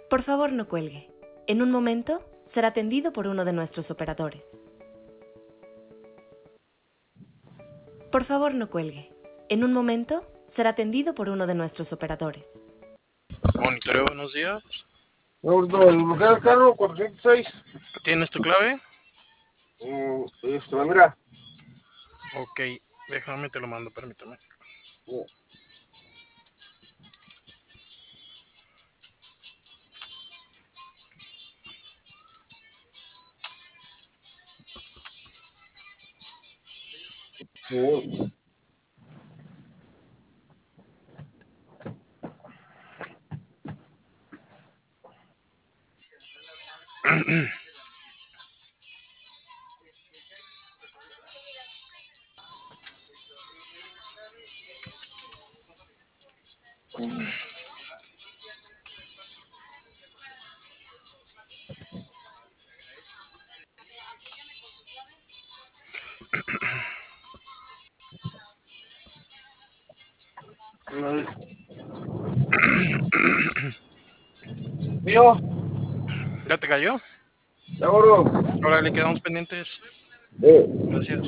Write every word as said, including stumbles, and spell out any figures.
Por favor, no cuelgue. En un momento será atendido por uno de nuestros operadores. Por favor, no cuelgue. En un momento será atendido por uno de nuestros operadores. Monitoreo, buenos días. No, el lugar del carro, cuatrocientos seis. ¿Tienes tu clave? Mm, este, mira. Ok, déjame, te lo mando, permítame. Sí. ¿Mío? ¿Ya te cayó? ¿Seguro? Ahora le quedamos pendientes. Sí. Gracias.